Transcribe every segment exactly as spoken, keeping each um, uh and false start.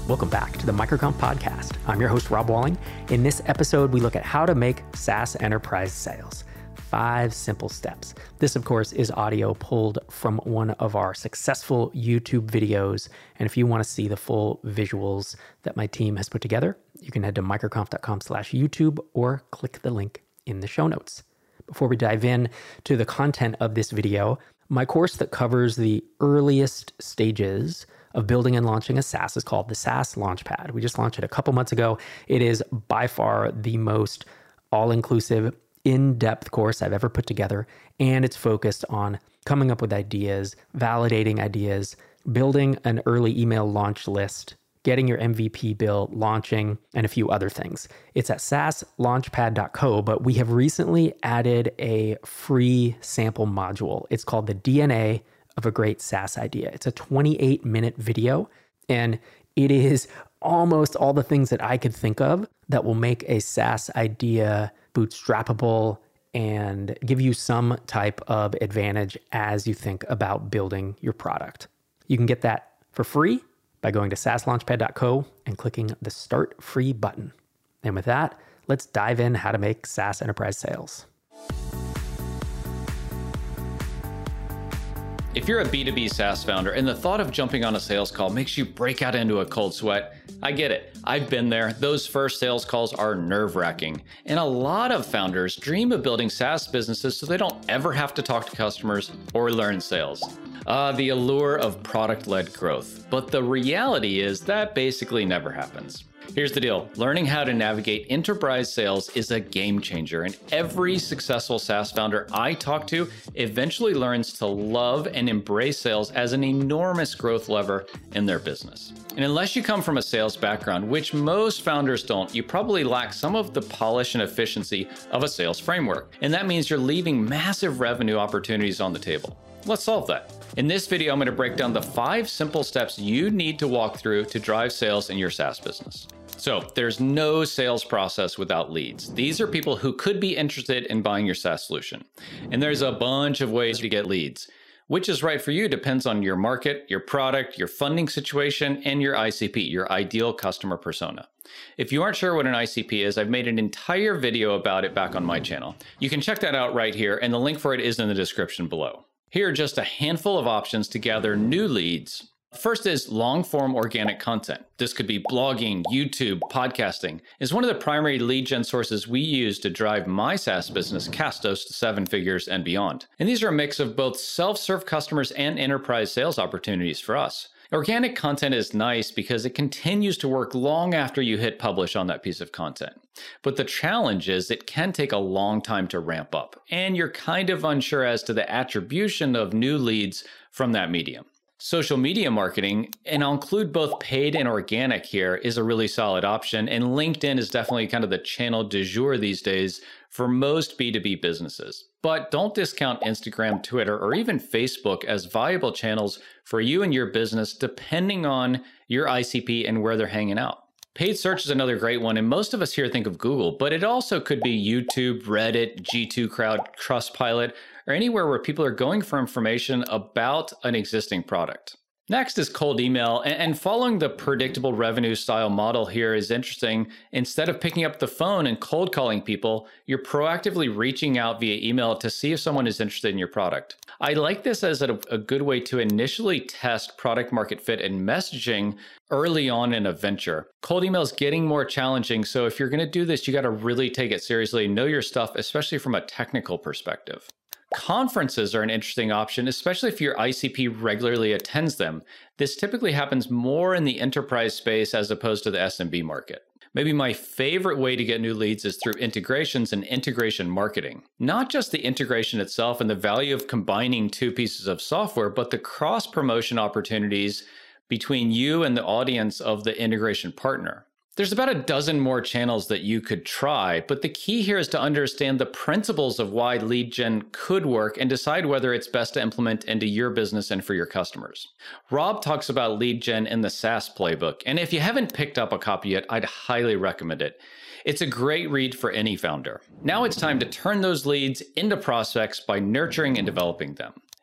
Welcome back to the Microconf podcast. I'm your host, Rob Walling. In this episode, we look at how to make SaaS enterprise sales. Five simple steps. This, of course, is audio pulled from one of our successful YouTube videos. And if you want to see the full visuals that my team has put together, you can head to microconf.com slash YouTube or click the link in the show notes. Before we dive in to the content of this video, my course that covers the earliest stages of building and launching a SaaS is called the SaaS Launchpad. We just launched it a couple months ago. It is by far the most all-inclusive, in-depth course I've ever put together, and it's focused on coming up with ideas, validating ideas, building an early email launch list, getting your M V P built, launching, and a few other things. It's at saas launchpad dot co, but we have recently added a free sample module. It's called the D N A of a great SaaS idea. It's a twenty-eight minute video, and it is almost all the things that I could think of that will make a SaaS idea bootstrappable and give you some type of advantage as you think about building your product. You can get that for free by going to saas launchpad dot co and clicking the Start Free button. And with that, let's dive in how to make SaaS enterprise sales. If you're a B two B SaaS founder and the thought of jumping on a sales call makes you break out into a cold sweat, I get it. I've been there. Those first sales calls are nerve-wracking. And a lot of founders dream of building SaaS businesses so they don't ever have to talk to customers or learn sales. Uh, the allure of product-led growth. But the reality is that basically never happens. Here's the deal. Learning how to navigate enterprise sales is a game changer, and every successful SaaS founder I talk to eventually learns to love and embrace sales as an enormous growth lever in their business. And unless you come from a sales background, which most founders don't, you probably lack some of the polish and efficiency of a sales framework. And that means you're leaving massive revenue opportunities on the table. Let's solve that. In this video, I'm going to break down the five simple steps you need to walk through to drive sales in your SaaS business. So there's no sales process without leads. These are people who could be interested in buying your SaaS solution. And there's a bunch of ways to get leads. Which is right for you depends on your market, your product, your funding situation, and your I C P, your ideal customer persona. If you aren't sure what an I C P is, I've made an entire video about it back on my channel. You can check that out right here, and the link for it is in the description below. Here are just a handful of options to gather new leads. First is long-form organic content. This could be blogging, YouTube, podcasting. It's one of the primary lead gen sources we use to drive my SaaS business, Castos, to seven figures and beyond. And these are a mix of both self-serve customers and enterprise sales opportunities for us. Organic content is nice because it continues to work long after you hit publish on that piece of content. But the challenge is it can take a long time to ramp up, and you're kind of unsure as to the attribution of new leads from that medium. Social media marketing, and I'll include both paid and organic here, is a really solid option, and LinkedIn is definitely kind of the channel du jour these days for most B two B businesses. But don't discount Instagram, Twitter, or even Facebook as viable channels for you and your business, depending on your I C P and where they're hanging out. Paid search is another great one, and most of us here think of Google, but it also could be YouTube, Reddit, G two Crowd, Trustpilot, or anywhere where people are going for information about an existing product. Next is cold email, and following the predictable revenue style model here is interesting. Instead of picking up the phone and cold calling people, you're proactively reaching out via email to see if someone is interested in your product. I like this as a, a good way to initially test product market fit and messaging early on in a venture. Cold email is getting more challenging, so if you're going to do this, you got to really take it seriously and know your stuff, especially from a technical perspective. Conferences are an interesting option, especially if your I C P regularly attends them. This typically happens more in the enterprise space as opposed to the S M B market. Maybe my favorite way to get new leads is through integrations and integration marketing. Not just the integration itself and the value of combining two pieces of software, but the cross-promotion opportunities between you and the audience of the integration partner. There's about a dozen more channels that you could try, but the key here is to understand the principles of why lead gen could work and decide whether it's best to implement into your business and for your customers. Rob talks about lead gen in the SaaS playbook, and if you haven't picked up a copy yet, I'd highly recommend it. It's a great read for any founder. Now it's time to turn those leads into prospects by nurturing and developing them.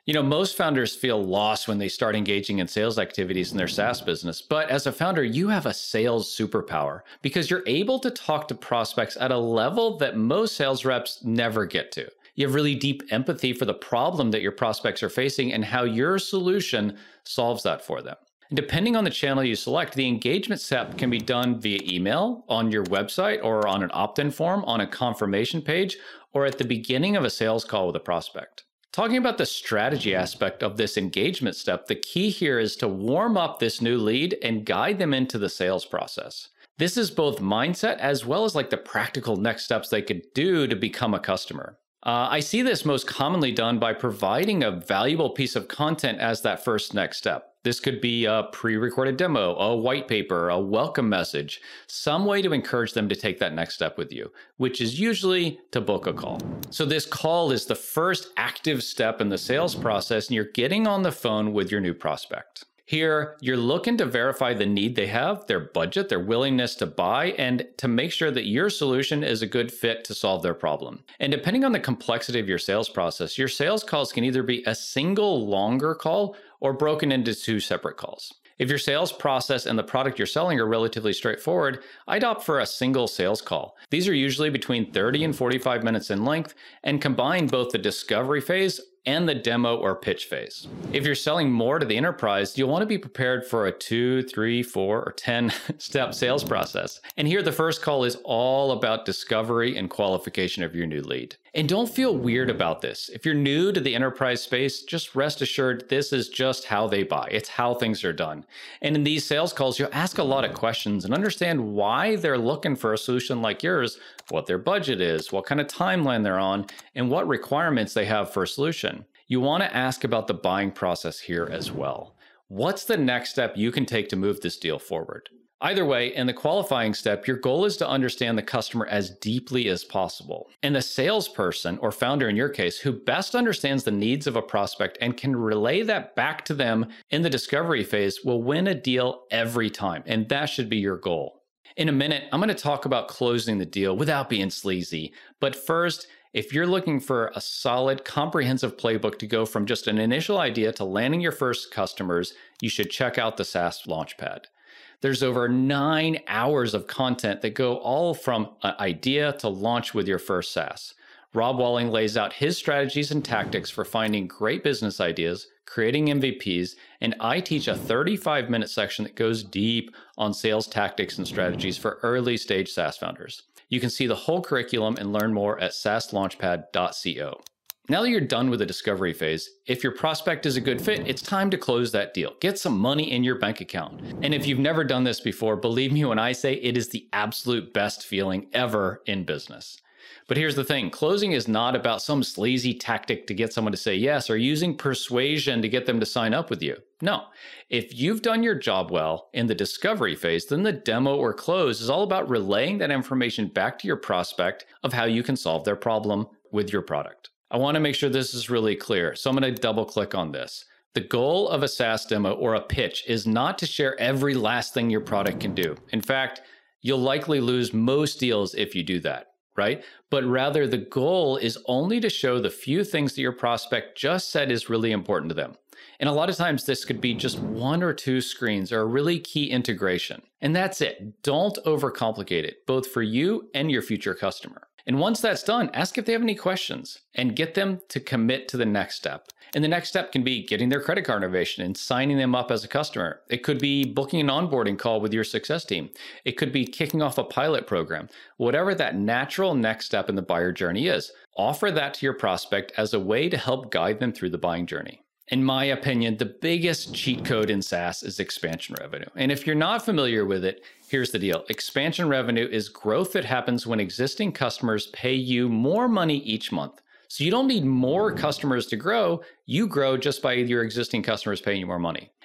You know, most founders feel lost when they start engaging in sales activities in their SaaS business. But as a founder, you have a sales superpower because you're able to talk to prospects at a level that most sales reps never get to. You have really deep empathy for the problem that your prospects are facing and how your solution solves that for them. And depending on the channel you select, the engagement step can be done via email, on your website, or on an opt-in form, on a confirmation page, or at the beginning of a sales call with a prospect. Talking about the strategy aspect of this engagement step, the key here is to warm up this new lead and guide them into the sales process. This is both mindset as well as like the practical next steps they could do to become a customer. Uh, I see this most commonly done by providing a valuable piece of content as that first next step. This could be a pre-recorded demo, a white paper, a welcome message, some way to encourage them to take that next step with you, which is usually to book a call. So this call is the first active step in the sales process, and you're getting on the phone with your new prospect. Here, you're looking to verify the need they have, their budget, their willingness to buy, and to make sure that your solution is a good fit to solve their problem. And depending on the complexity of your sales process, your sales calls can either be a single longer call or broken into two separate calls. If your sales process and the product you're selling are relatively straightforward, I'd opt for a single sales call. These are usually between thirty and forty-five minutes in length and combine both the discovery phase and the demo or pitch phase. If you're selling more to the enterprise, you'll want to be prepared for a two, three, four, or ten step sales process. And here the first call is all about discovery and qualification of your new lead. And don't feel weird about this. If you're new to the enterprise space, just rest assured this is just how they buy. It's how things are done. And in these sales calls, you'll ask a lot of questions and understand why they're looking for a solution like yours, what their budget is, what kind of timeline they're on, and what requirements they have for a solution. You want to ask about the buying process here as well. What's the next step you can take to move this deal forward? Either way, in the qualifying step, your goal is to understand the customer as deeply as possible. And the salesperson, or founder in your case, who best understands the needs of a prospect and can relay that back to them in the discovery phase will win a deal every time. And that should be your goal. In a minute, I'm going to talk about closing the deal without being sleazy. But first, if you're looking for a solid, comprehensive playbook to go from just an initial idea to landing your first customers, you should check out the SaaS Launchpad. There's over nine hours of content that go all from an idea to launch with your first SaaS. Rob Walling lays out his strategies and tactics for finding great business ideas, creating M V Ps, and I teach a thirty-five minute section that goes deep on sales tactics and strategies for early stage SaaS founders. You can see the whole curriculum and learn more at saas launchpad dot co. Now that you're done with the discovery phase, if your prospect is a good fit, it's time to close that deal. Get some money in your bank account. And if you've never done this before, believe me when I say it is the absolute best feeling ever in business. But here's the thing, closing is not about some sleazy tactic to get someone to say yes or using persuasion to get them to sign up with you. No, if you've done your job well in the discovery phase, then the demo or close is all about relaying that information back to your prospect of how you can solve their problem with your product. I want to make sure this is really clear, so I'm going to double click on this. The goal of a SaaS demo or a pitch is not to share every last thing your product can do. In fact, you'll likely lose most deals if you do that, right? But rather, the goal is only to show the few things that your prospect just said is really important to them. And a lot of times this could be just one or two screens or a really key integration. And that's it. Don't overcomplicate it, both for you and your future customer. And once that's done, ask if they have any questions and get them to commit to the next step. And the next step can be getting their credit card information and signing them up as a customer. It could be booking an onboarding call with your success team. It could be kicking off a pilot program. Whatever that natural next step in the buyer journey is, offer that to your prospect as a way to help guide them through the buying journey. In my opinion, the biggest cheat code in SaaS is expansion revenue. And if you're not familiar with it, here's the deal. Expansion revenue is growth that happens when existing customers pay you more money each month. So you don't need more customers to grow. You grow just by your existing customers paying you more money.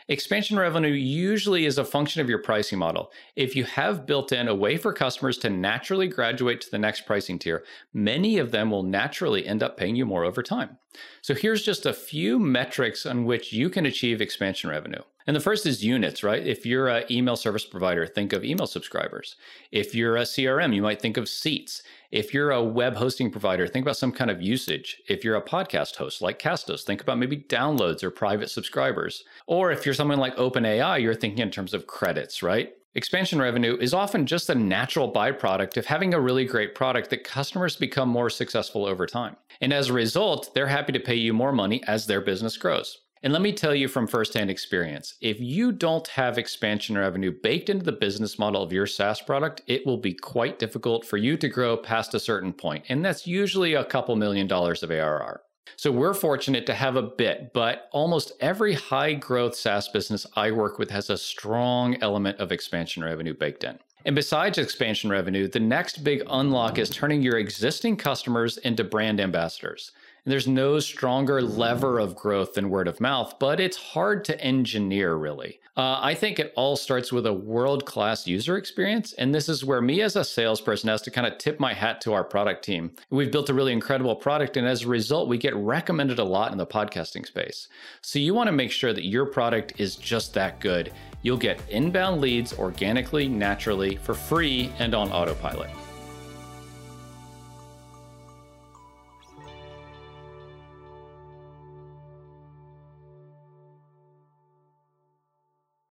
Expansion revenue usually is a function of your pricing model. If you have built in a way for customers to naturally graduate to the next pricing tier, many of them will naturally end up paying you more over time. So here's just a few metrics on which you can achieve expansion revenue. And the first is units, right? If you're an email service provider, think of email subscribers. If you're a C R M, you might think of seats. If you're a web hosting provider, think about some kind of usage. If you're a podcast host like Castos, think about maybe downloads or private subscribers. Or if you're someone like OpenAI, you're thinking in terms of credits, right? Expansion revenue is often just a natural byproduct of having a really great product that customers become more successful over time. And as a result, they're happy to pay you more money as their business grows. And let me tell you from firsthand experience, if you don't have expansion revenue baked into the business model of your SaaS product, it will be quite difficult for you to grow past a certain point. And that's usually a couple million dollars of A R R. So we're fortunate to have a bit, but almost every high growth SaaS business I work with has a strong element of expansion revenue baked in. And besides expansion revenue, the next big unlock is turning your existing customers into brand ambassadors. And there's no stronger lever of growth than word of mouth, but it's hard to engineer, really. Uh, I think it all starts with a world-class user experience, and this is where me as a salesperson has to kind of tip my hat to our product team. We've built a really incredible product, and as a result, we get recommended a lot in the podcasting space. So you want to make sure that your product is just that good. You'll get inbound leads organically, naturally, for free, and on autopilot.